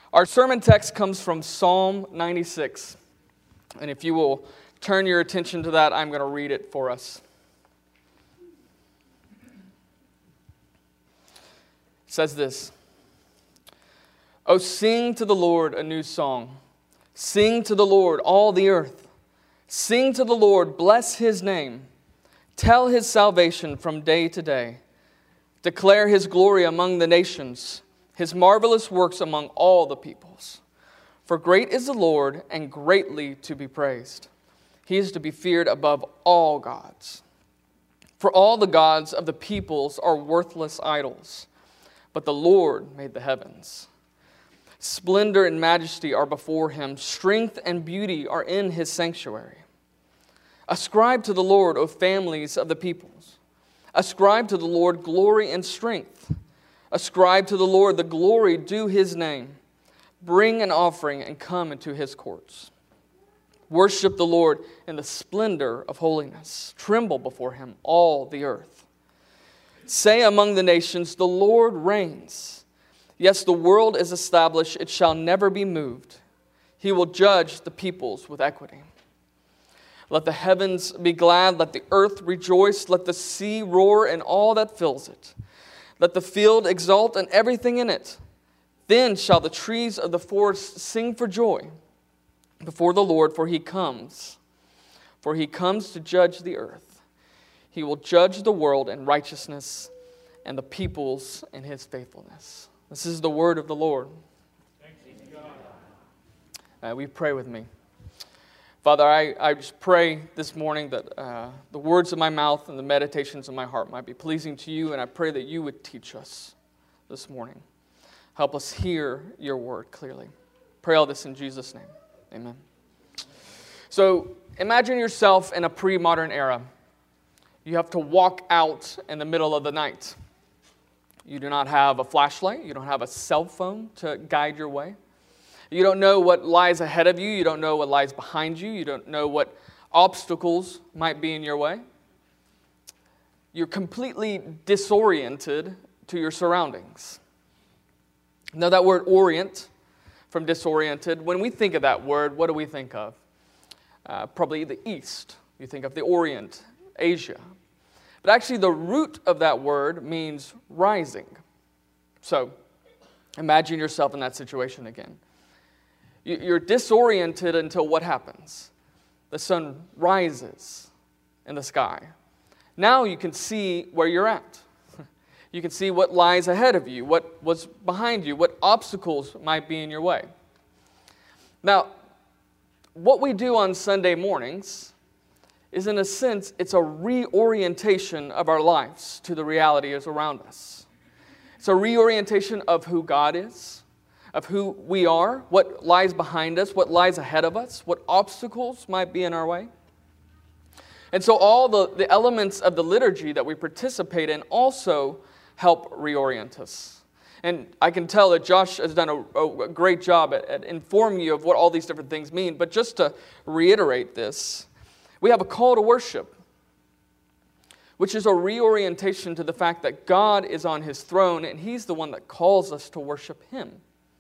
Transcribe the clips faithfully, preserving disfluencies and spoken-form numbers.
Our sermon text comes from Psalm ninety-six. And if you will turn your attention to that, I'm going to read it for us. It says this: "Oh, sing to the Lord a new song. Sing to the Lord, all the earth. Sing to the Lord, bless His name. Tell His salvation from day to day. Declare His glory among the nations, His marvelous works among all the peoples. For great is the Lord, and greatly to be praised. He is to be feared above all gods. For all the gods of the peoples are worthless idols, but the Lord made the heavens. Splendor and majesty are before Him. Strength and beauty are in His sanctuary. Ascribe to the Lord, O families of the peoples. Ascribe to the Lord glory and strength. Ascribe to the Lord the glory due His name. Bring an offering and come into His courts. Worship the Lord in the splendor of holiness. Tremble before Him, all the earth. Say among the nations, the Lord reigns. Yes, the world is established, it shall never be moved. He will judge the peoples with equity. Let the heavens be glad, let the earth rejoice, let the sea roar and all that fills it. Let the field exult and everything in it. Then shall the trees of the forest sing for joy before the Lord, for He comes. For He comes to judge the earth. He will judge the world in righteousness and the peoples in His faithfulness." This is the word of the Lord. Thanks be to God. Uh, we pray with me. Father, I, I just pray this morning that uh, the words of my mouth and the meditations of my heart might be pleasing to You, and I pray that You would teach us this morning. Help us hear Your word clearly. Pray all this in Jesus' name. Amen. So imagine yourself in a pre-modern era. You have to walk out in the middle of the night. You do not have a flashlight. You don't have a cell phone to guide your way. You don't know what lies ahead of you. You don't know what lies behind you. You don't know what obstacles might be in your way. You're completely disoriented to your surroundings. Now, that word orient from disoriented, when we think of that word, what do we think of? Uh, probably the East. You think of the Orient, Asia. But actually, the root of that word means rising. So, imagine yourself in that situation again. You're disoriented until what happens? The sun rises in the sky. Now you can see where you're at. You can see what lies ahead of you, what was behind you, what obstacles might be in your way. Now, what we do on Sunday mornings is, in a sense, it's a reorientation of our lives to the reality that's around us. It's a reorientation of who God is, of who we are, what lies behind us, what lies ahead of us, what obstacles might be in our way. And so all the, the elements of the liturgy that we participate in also help reorient us. And I can tell that Josh has done a, a great job at, at informing you of what all these different things mean. But just to reiterate this, we have a call to worship, which is a reorientation to the fact that God is on His throne and He's the one that calls us to worship Him.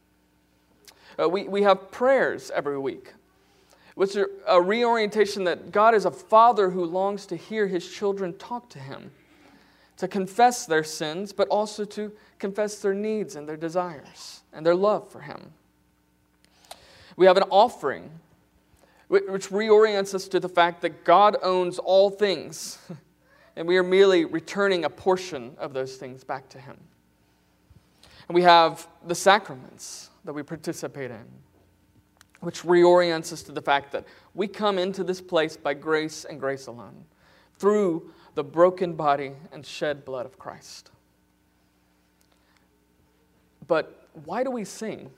Uh, we, we have prayers every week, which are a reorientation that God is a Father who longs to hear His children talk to Him, to confess their sins, but also to confess their needs and their desires and their love for Him. We have an offering, which reorients us to the fact that God owns all things, and we are merely returning a portion of those things back to Him. And we have the sacraments that we participate in, which reorients us to the fact that we come into this place by grace and grace alone, through the broken body and shed blood of Christ. But why do we sing?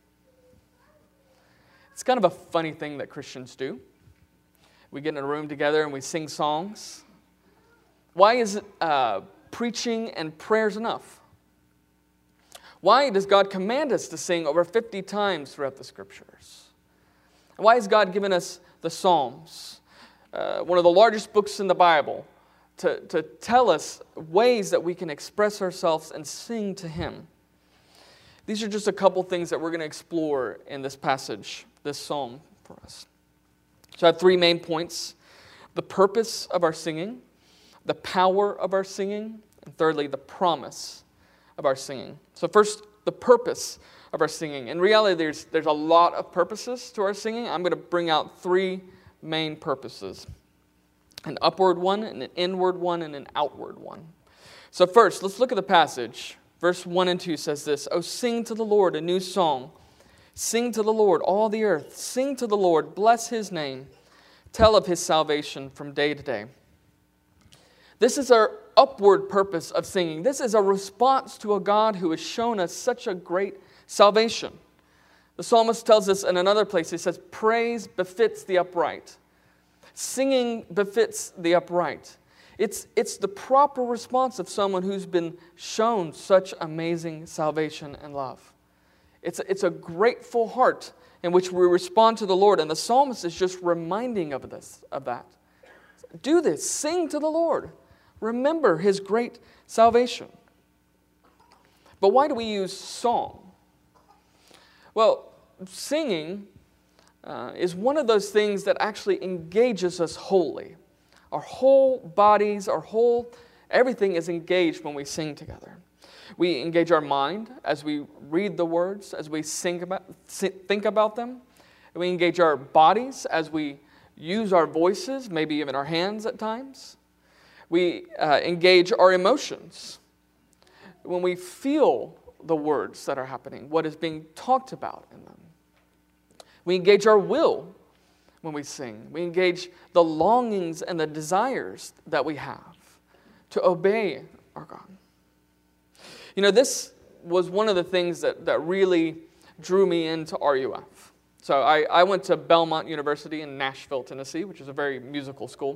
It's kind of a funny thing that Christians do. We get in a room together and we sing songs. Why is it uh, preaching and prayers enough? Why does God command us to sing over fifty times throughout the Scriptures? Why has God given us the Psalms, uh, one of the largest books in the Bible, to, to tell us ways that we can express ourselves and sing to Him? These are just a couple things that we're going to explore in this passage, this psalm for us. So I have three main points: the purpose of our singing, the power of our singing, and thirdly, the promise of our singing. So first, the purpose of our singing. In reality, there's, there's a lot of purposes to our singing. I'm going to bring out three main purposes: an upward one, an inward one, and an outward one. So first, let's look at the passage. Verse one and two says this: "Oh, sing to the Lord a new song. Sing to the Lord, all the earth. Sing to the Lord, bless His name. Tell of His salvation from day to day." This is our upward purpose of singing. This is a response to a God who has shown us such a great salvation. The psalmist tells us in another place, he says, "Praise befits the upright." Singing befits the upright. It's, it's the proper response of someone who's been shown such amazing salvation and love. It's a, it's a grateful heart in which we respond to the Lord, and the psalmist is just reminding of this, of that. Do this. Sing to the Lord. Remember His great salvation. But why do we use song? Well, singing uh, is one of those things that actually engages us wholly. Our whole bodies, our whole, everything is engaged when we sing together. We engage our mind as we read the words, as we sing about, think about them. We engage our bodies as we use our voices, maybe even our hands at times. We uh, engage our emotions when we feel the words that are happening, what is being talked about in them. We engage our will when we sing. We engage the longings and the desires that we have to obey our God. You know, this was one of the things that, that really drew me into R U F. So I, I went to Belmont University in Nashville, Tennessee, which is a very musical school.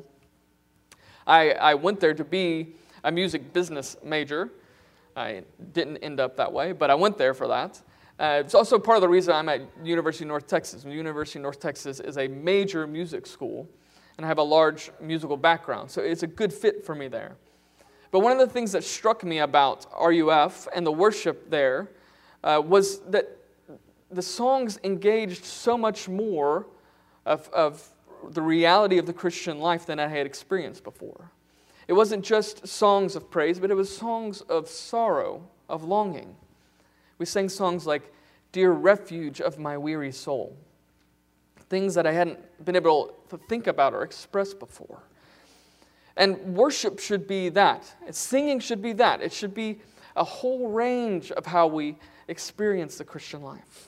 I, I went there to be a music business major. I didn't end up that way, but I went there for that. Uh, it's also part of the reason I'm at University of North Texas. University of North Texas is a major music school, and I have a large musical background, so it's a good fit for me there. But one of the things that struck me about R U F and the worship there uh, was that the songs engaged so much more of, of the reality of the Christian life than I had experienced before. It wasn't just songs of praise, but it was songs of sorrow, of longing. We sang songs like, "Dear Refuge of My Weary Soul," things that I hadn't been able to think about or express before. And worship should be that. Singing should be that. It should be a whole range of how we experience the Christian life.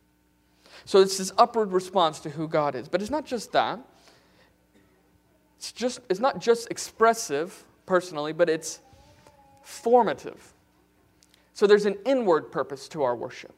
So it's this upward response to who God is. But it's not just that. It's just it's not just expressive, personally, but it's formative. So there's an inward purpose to our worship.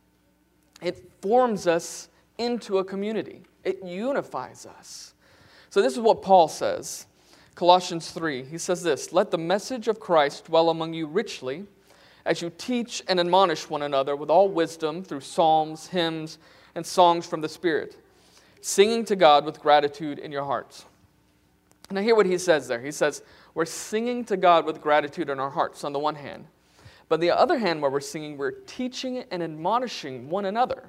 It forms us into a community. It unifies us. So this is what Paul says. Colossians three, he says this: "Let the message of Christ dwell among you richly, as you teach and admonish one another with all wisdom through psalms, hymns, and songs from the Spirit, singing to God with gratitude in your hearts." Now hear what he says there. He says, we're singing to God with gratitude in our hearts on the one hand. But on the other hand, where we're singing, we're teaching and admonishing one another.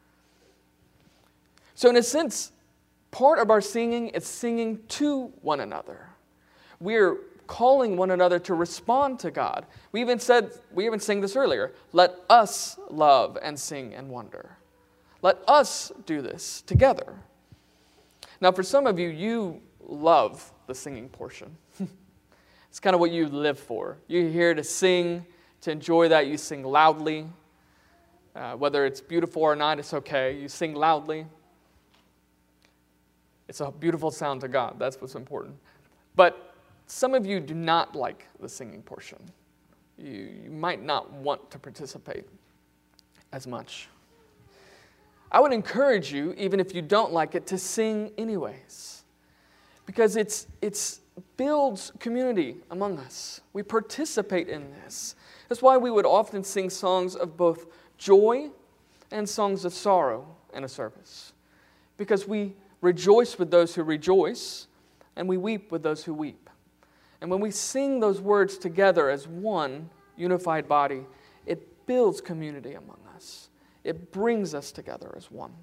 So in a sense, part of our singing is singing to one another. We're calling one another to respond to God. We even said, we even sang this earlier, let us love and sing and wonder. Let us do this together. Now for some of you, you love the singing portion. It's kind of what you live for. You're here to sing, to enjoy that. You sing loudly. Uh, whether it's beautiful or not, it's okay. You sing loudly. It's a beautiful sound to God. That's what's important. But some of you do not like the singing portion. You, you might not want to participate as much. I would encourage you, even if you don't like it, to sing anyways. Because it's it's builds community among us. We participate in this. That's why we would often sing songs of both joy and songs of sorrow in a service. Because we rejoice with those who rejoice, and we weep with those who weep. And when we sing those words together as one unified body, it builds community among us. It brings us together as one.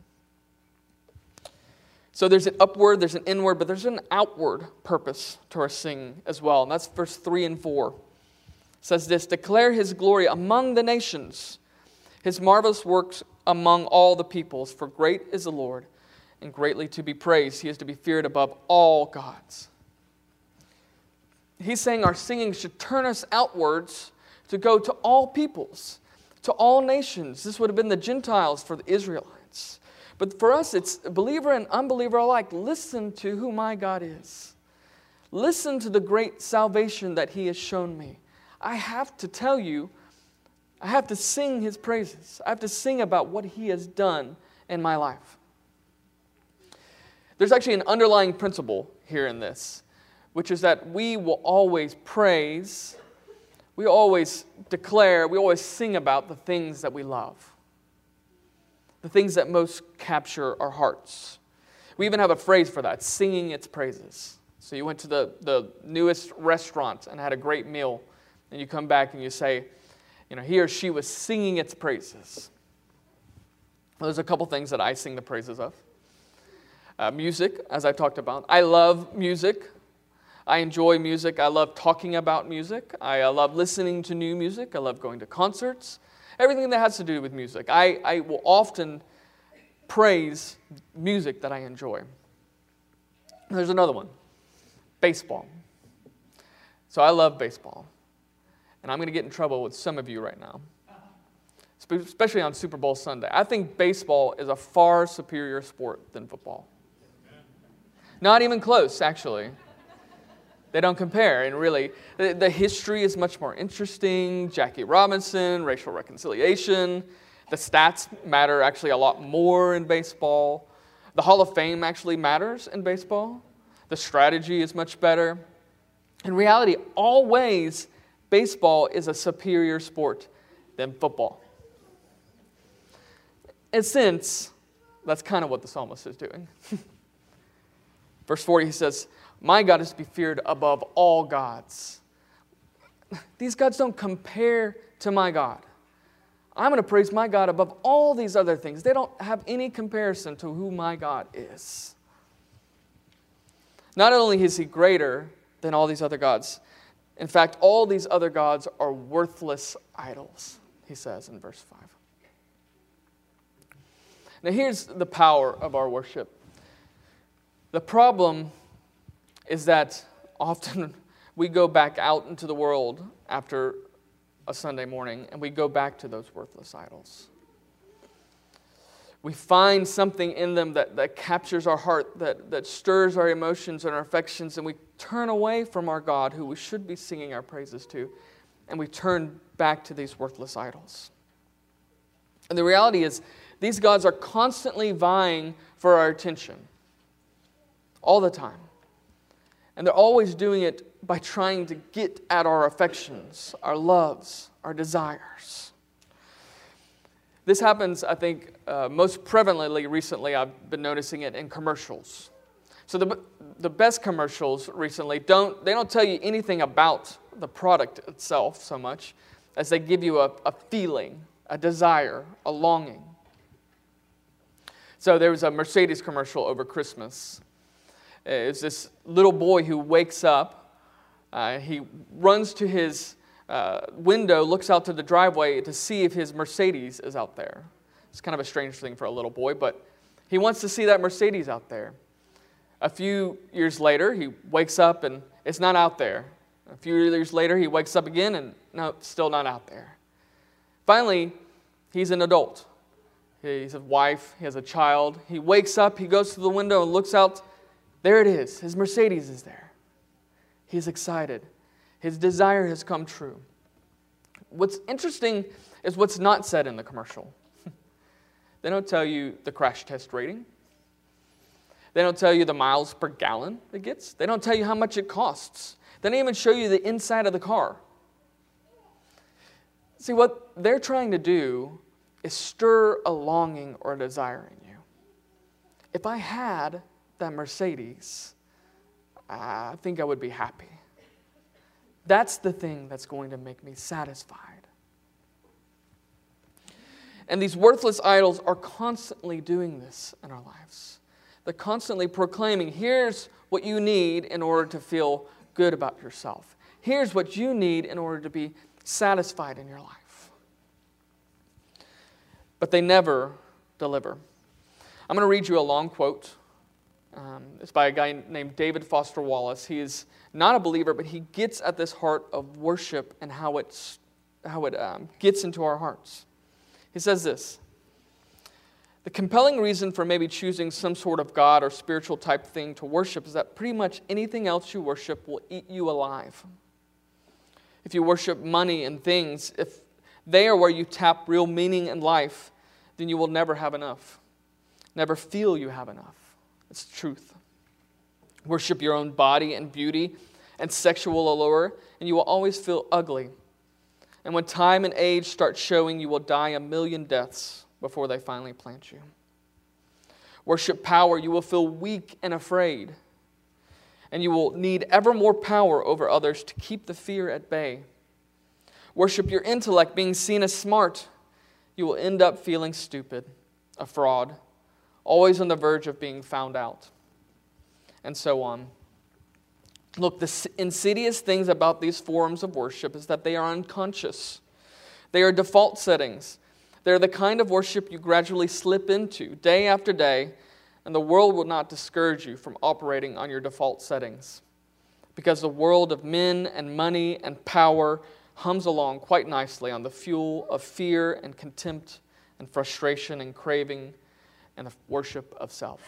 So there's an upward, there's an inward, but there's an outward purpose to our singing as well. And that's verse three and four. It says this, declare his glory among the nations, his marvelous works among all the peoples. For great is the Lord, and greatly to be praised. He is to be feared above all gods. He's saying our singing should turn us outwards to go to all peoples, to all nations. This would have been the Gentiles for the Israelites. But for us, it's believer and unbeliever alike. Listen to who my God is. Listen to the great salvation that he has shown me. I have to tell you, I have to sing his praises. I have to sing about what he has done in my life. There's actually an underlying principle here in this, which is that we will always praise, we always declare, we always sing about the things that we love, the things that most capture our hearts. We even have a phrase for that, singing its praises. So you went to the, the newest restaurant and had a great meal, and you come back and you say, you know, he or she was singing its praises. Well, there's a couple things that I sing the praises of. Uh, music, as I talked about. I love music. I enjoy music. I love talking about music. I uh, love listening to new music. I love going to concerts. Everything that has to do with music. I, I will often praise music that I enjoy. There's another one. Baseball. So I love baseball. And I'm going to get in trouble with some of you right now, especially on Super Bowl Sunday. I think baseball is a far superior sport than football. Not even close, actually. They don't compare, and really, the, the history is much more interesting. Jackie Robinson, racial reconciliation. The stats matter actually a lot more in baseball. The Hall of Fame actually matters in baseball. The strategy is much better. In reality, always, baseball is a superior sport than football. In a sense, that's kind of what the psalmist is doing. Verse forty, he says, my God is to be feared above all gods. These gods don't compare to my God. I'm going to praise my God above all these other things. They don't have any comparison to who my God is. Not only is he greater than all these other gods, in fact, all these other gods are worthless idols, he says in verse five. Now here's the power of our worship. The problem is that often we go back out into the world after a Sunday morning and we go back to those worthless idols. We find something in them that, that captures our heart, that, that stirs our emotions and our affections, and we turn away from our God, who we should be singing our praises to, and we turn back to these worthless idols. And the reality is, these gods are constantly vying for our attention, all the time. And they're always doing it by trying to get at our affections, our loves, our desires. This happens, I think, uh, most prevalently recently. I've been noticing it in commercials. So the the best commercials recently don't they don't tell you anything about the product itself so much as they give you a, a feeling, a desire, a longing. So there was a Mercedes commercial over Christmas. It's this little boy who wakes up. Uh, he runs to his uh, window, looks out to the driveway to see if his Mercedes is out there. It's kind of a strange thing for a little boy, but he wants to see that Mercedes out there. A few years later, he wakes up and it's not out there. A few years later, he wakes up again and no, still not out there. Finally, he's an adult. He has a wife, he has a child. He wakes up, he goes to the window and looks out. There it is. His Mercedes is there. He's excited. His desire has come true. What's interesting is what's not said in the commercial. They don't tell you the crash test rating. They don't tell you the miles per gallon it gets. They don't tell you how much it costs. They don't even show you the inside of the car. See, what they're trying to do is stir a longing or a desire in you. If I had that Mercedes, I think I would be happy. That's the thing that's going to make me satisfied. And these worthless idols are constantly doing this in our lives. They're constantly proclaiming, here's what you need in order to feel good about yourself. Here's what you need in order to be satisfied in your life. But they never deliver. I'm going to read you a long quote. Um, it's by a guy named David Foster Wallace. He is not a believer, but he gets at this heart of worship and how, it's, how it um, gets into our hearts. He says this: the compelling reason for maybe choosing some sort of God or spiritual type thing to worship is that pretty much anything else you worship will eat you alive. If you worship money and things, if they are where you tap real meaning in life, then you will never have enough. Never feel you have enough. It's the truth. Worship your own body and beauty and sexual allure, and you will always feel ugly. And when time and age start showing, you will die a million deaths before they finally plant you. Worship power, you will feel weak and afraid. And you will need ever more power over others to keep the fear at bay. Worship your intellect, being seen as smart. You will end up feeling stupid, a fraud, always on the verge of being found out, and so on. Look, the insidious things about these forms of worship is that they are unconscious. They are default settings. They're the kind of worship you gradually slip into day after day, and the world will not discourage you from operating on your default settings, because the world of men and money and power hums along quite nicely on the fuel of fear and contempt and frustration and craving and the worship of self.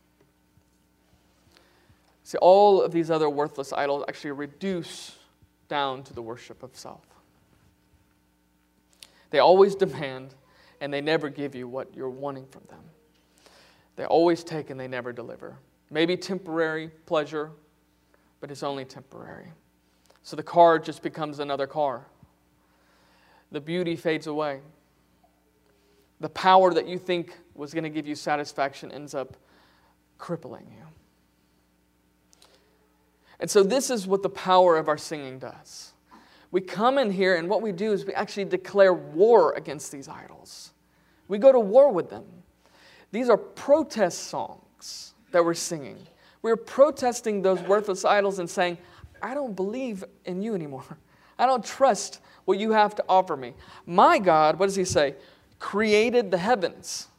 See, all of these other worthless idols actually reduce down to the worship of self. They always demand, and they never give you what you're wanting from them. They always take and they never deliver. Maybe temporary pleasure, but it's only temporary. So the car just becomes another car. The beauty fades away. The power that you think was going to give you satisfaction ends up crippling you. And so this is what the power of our singing does. We come in here, and what we do is we actually declare war against these idols. We go to war with them. These are protest songs that we're singing. We're protesting those worthless idols and saying, I don't believe in you anymore. I don't trust what you have to offer me. My God, what does he say? Created the heavens.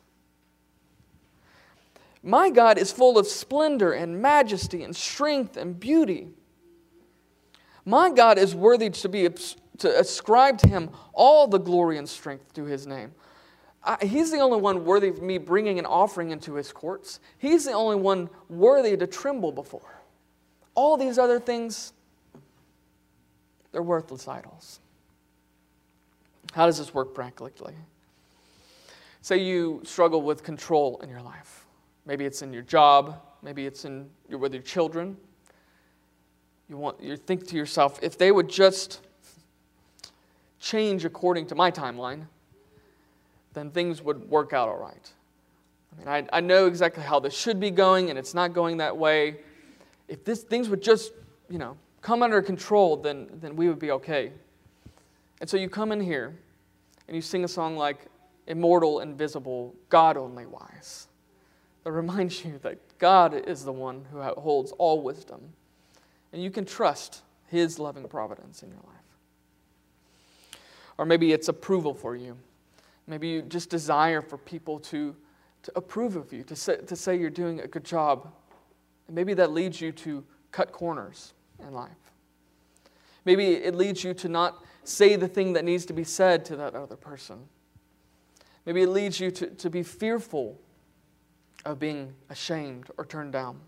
My God is full of splendor and majesty and strength and beauty. My God is worthy to be to ascribe to him all the glory and strength to his name. I, he's the only one worthy of me bringing an offering into his courts. He's the only one worthy to tremble before. All these other things, they're worthless idols. How does this work practically? Say you struggle with control in your life. Maybe it's in your job. Maybe it's in your, with your children. You want you think to yourself, if they would just change according to my timeline, then things would work out all right. I mean, I, I know exactly how this should be going, and it's not going that way. If this things would just, you know, come under control, then then we would be okay. And so you come in here, and you sing a song like Immortal, Invisible, God Only Wise. That reminds you that God is the one who holds all wisdom. And you can trust his loving providence in your life. Or maybe it's approval for you. Maybe you just desire for people to, to approve of you, to say, to say you're doing a good job. And maybe that leads you to cut corners in life. Maybe it leads you to not say the thing that needs to be said to that other person. Maybe it leads you to, to be fearful of being ashamed or turned down.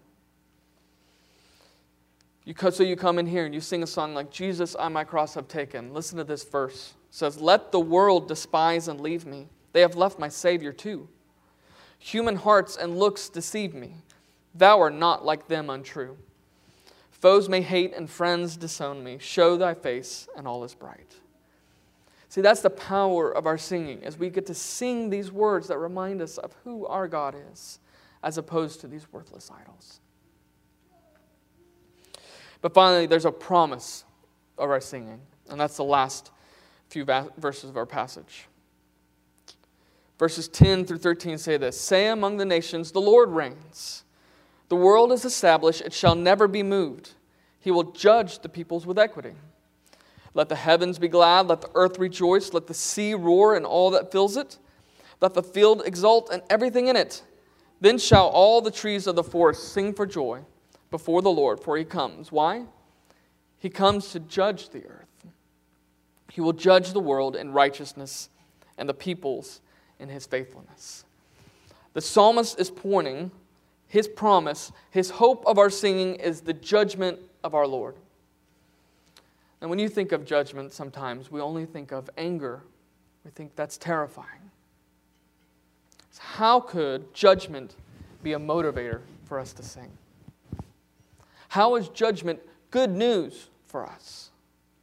You, so you come in here and you sing a song like, Jesus, I my cross have taken. Listen to this verse. It says, let the world despise and leave me. They have left my Savior too. Human hearts and looks deceive me. Thou art not like them untrue. Foes may hate and friends disown me. Show thy face and all is bright. See, that's the power of our singing, as we get to sing these words that remind us of who our God is, as opposed to these worthless idols. But finally, there's a promise of our singing, and that's the last few verses of our passage. Verses ten through thirteen say this, "Say among the nations, the Lord reigns. The world is established, it shall never be moved. He will judge the peoples with equity. Let the heavens be glad, let the earth rejoice, let the sea roar and all that fills it. Let the field exult and everything in it. Then shall all the trees of the forest sing for joy before the Lord, for he comes." Why? He comes to judge the earth. He will judge the world in righteousness and the peoples in his faithfulness. The psalmist is pointing his promise, his hope of our singing is the judgment of our Lord. And when you think of judgment, sometimes we only think of anger. We think that's terrifying. So how could judgment be a motivator for us to sing? How is judgment good news for us?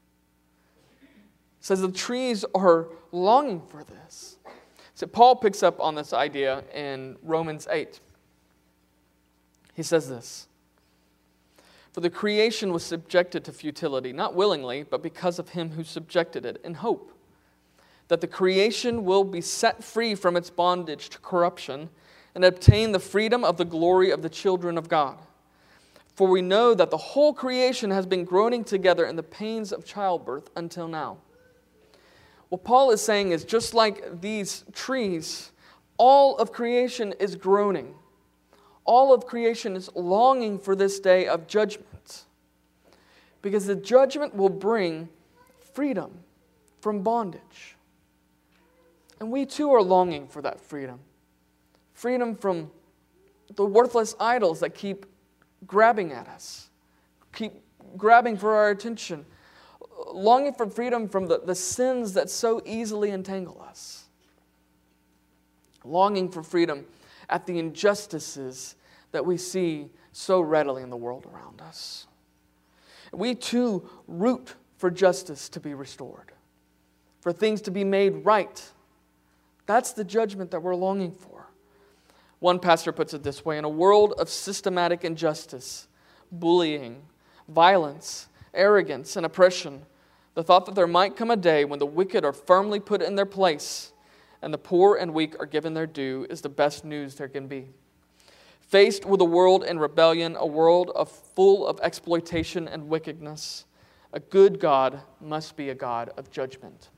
It says the trees are longing for this. So Paul picks up on this idea in Romans eight. He says this, "For the creation was subjected to futility, not willingly, but because of him who subjected it, in hope that the creation will be set free from its bondage to corruption and obtain the freedom of the glory of the children of God. For we know that the whole creation has been groaning together in the pains of childbirth until now." What Paul is saying is just like these trees, all of creation is groaning. All of creation is longing for this day of judgment. Because the judgment will bring freedom from bondage. And we too are longing for that freedom. Freedom from the worthless idols that keep grabbing at us, keep grabbing for our attention. Longing for freedom from the, the sins that so easily entangle us. Longing for freedom at the injustices that we see so readily in the world around us. We too root for justice to be restored, for things to be made right. That's the judgment that we're longing for. One pastor puts it this way, "In a world of systematic injustice, bullying, violence, arrogance, and oppression, the thought that there might come a day when the wicked are firmly put in their place and the poor and weak are given their due is the best news there can be. Faced with a world in rebellion, a world of full of exploitation and wickedness, a good God must be a God of judgment."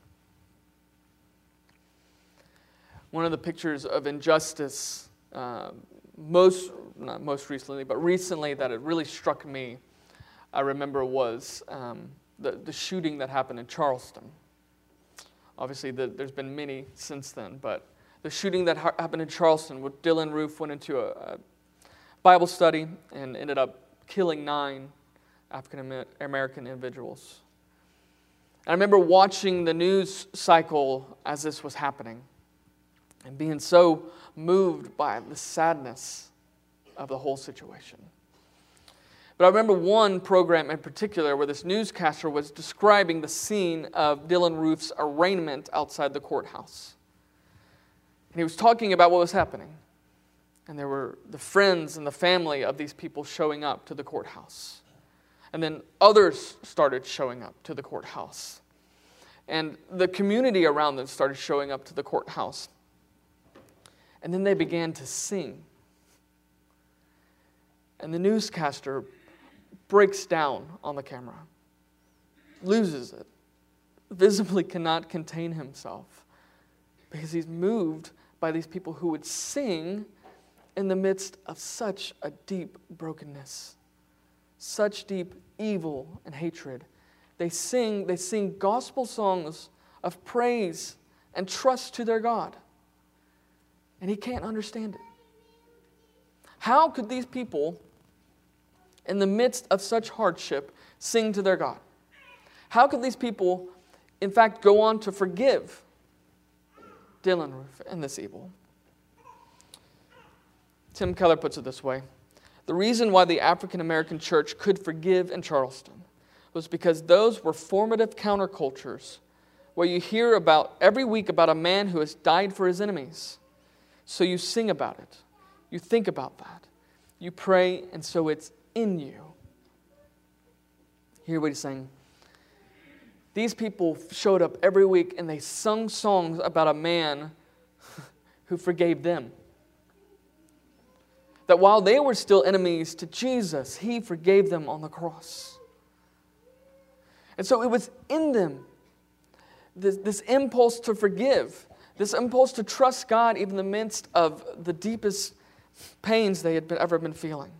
One of the pictures of injustice, uh, most not most recently, but recently that it really struck me, I remember was um, the, the shooting that happened in Charleston. Obviously, the, there's been many since then, but the shooting that ha- happened in Charleston, where Dylan Roof went into a, a Bible study and ended up killing nine African American individuals. And I remember watching the news cycle as this was happening and being so moved by the sadness of the whole situation. But I remember one program in particular where this newscaster was describing the scene of Dylan Roof's arraignment outside the courthouse. And he was talking about what was happening. And there were the friends and the family of these people showing up to the courthouse. And then others started showing up to the courthouse. And the community around them started showing up to the courthouse. And then they began to sing. And the newscaster breaks down on the camera, loses it, visibly cannot contain himself because he's moved by these people who would sing in the midst of such a deep brokenness, such deep evil and hatred. They sing, they sing gospel songs of praise and trust to their God. And he can't understand it. How could these people, in the midst of such hardship, sing to their God? How could these people, in fact, go on to forgive Dylan Roof and this evil? Tim Keller puts it this way: the reason why the African American church could forgive in Charleston was because those were formative countercultures where you hear about every week about a man who has died for his enemies. So you sing about it. You think about that. You pray, and so it's in you. Hear what he's saying. These people showed up every week and they sung songs about a man who forgave them. That while they were still enemies to Jesus, He forgave them on the cross. And so it was in them, this, this impulse to forgive, this impulse to trust God even in the midst of the deepest pains they had been, ever been feeling.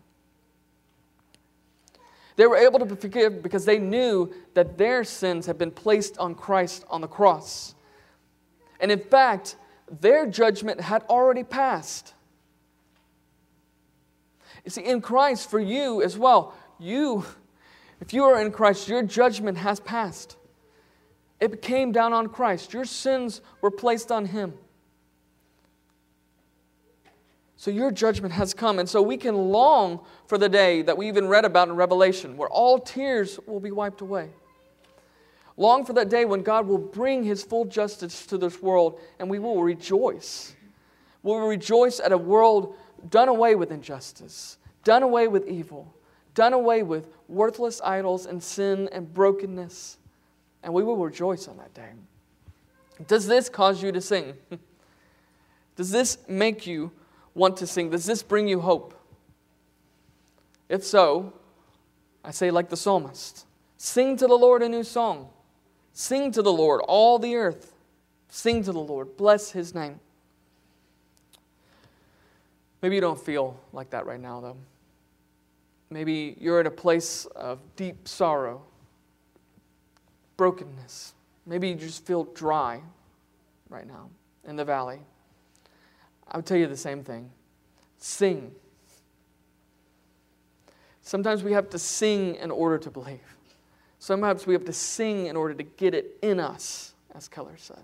They were able to forgive because they knew that their sins had been placed on Christ on the cross. And in fact, their judgment had already passed. You see, in Christ, for you as well, you, if you are in Christ, your judgment has passed. It came down on Christ. Your sins were placed on Him. So your judgment has come. And so we can long for the day that we even read about in Revelation, where all tears will be wiped away. Long for that day when God will bring His full justice to this world, and we will rejoice. We will rejoice at a world done away with injustice, done away with evil, done away with worthless idols and sin and brokenness. And we will rejoice on that day. Does this cause you to sing? Does this make you want to sing? Does this bring you hope? If so, I say like the psalmist, sing to the Lord a new song. Sing to the Lord, all the earth. Sing to the Lord. Bless His name. Maybe you don't feel like that right now, though. Maybe you're in a place of deep sorrow, brokenness. Maybe you just feel dry right now in the valley. I would tell you the same thing. Sing. Sometimes we have to sing in order to believe. Sometimes we have to sing in order to get it in us, as Keller said.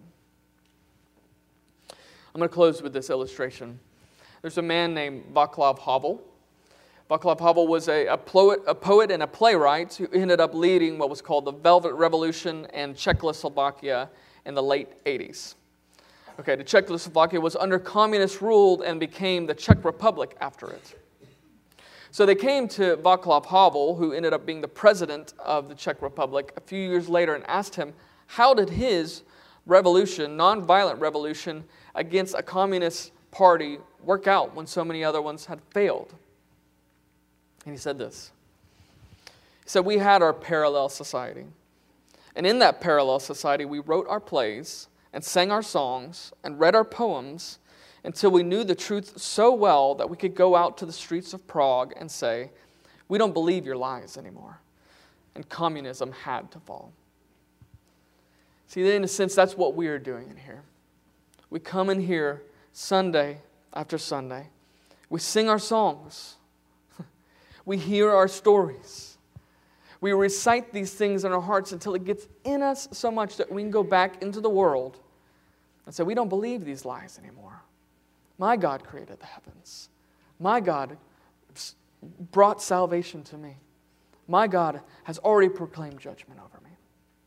I'm going to close with this illustration. There's a man named Václav Havel. Václav Havel was a, a, poet, a poet and a playwright who ended up leading what was called the Velvet Revolution in Czechoslovakia in the late eighties. Okay, the Czechoslovakia was under communist rule and became the Czech Republic after it. So they came to Václav Havel, who ended up being the president of the Czech Republic, a few years later and asked him, how did his revolution, nonviolent revolution against a communist party work out when so many other ones had failed? And he said this. He said, we had our parallel society. And in that parallel society, we wrote our plays and sang our songs and read our poems until we knew the truth so well that we could go out to the streets of Prague and say, we don't believe your lies anymore. And communism had to fall. See, in a sense, that's what we are doing in here. We come in here Sunday after Sunday. We sing our songs. We hear our stories. We recite these things in our hearts until it gets in us so much that we can go back into the world and say, we don't believe these lies anymore. My God created the heavens. My God brought salvation to me. My God has already proclaimed judgment over me.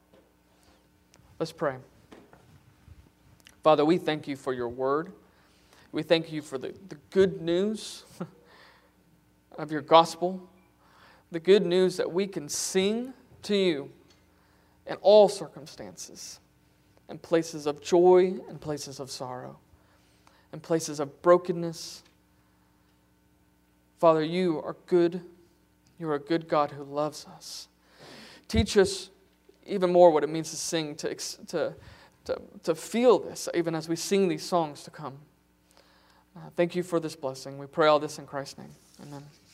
Let's pray. Father, we thank you for your word. We thank you for the, the good news of your gospel, the good news that we can sing to you in all circumstances, in places of joy and places of sorrow, in places of brokenness. Father, you are good. You are a good God who loves us. Teach us even more what it means to sing, to, to, to, to feel this, even as we sing these songs to come. Uh, thank you for this blessing. We pray all this in Christ's name. Amen.